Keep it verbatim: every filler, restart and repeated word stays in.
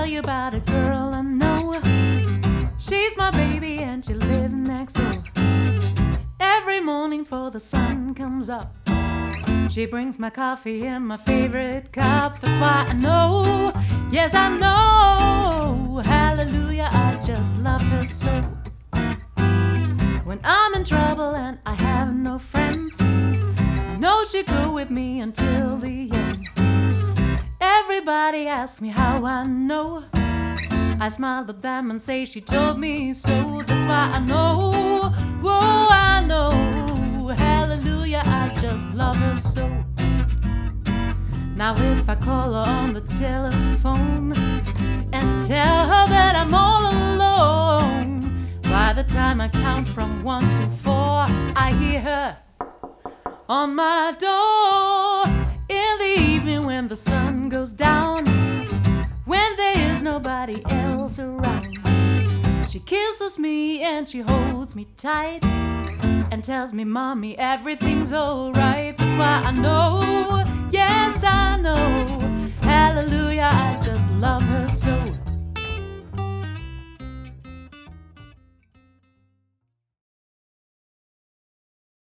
you about a girl I know. She's my baby and she lives next door. Every morning before the sun comes up, she brings my coffee in my favorite cup. That's why I know, yes I know, hallelujah, I just love her so. When I'm in trouble and I have no friends, I know she'll go with me until the end. Everybody asks me how I know. I smile at them and say she told me so. That's why I know, whoa, I know, hallelujah, I just love her so. Now if I call her on the telephone and tell her that I'm all alone, by the time I count from one to four, I hear her on my door. In the evening when the sun goes down, when there is nobody else around, she kisses me and she holds me tight and tells me, Mommy, everything's alright. That's why I know, yes I know,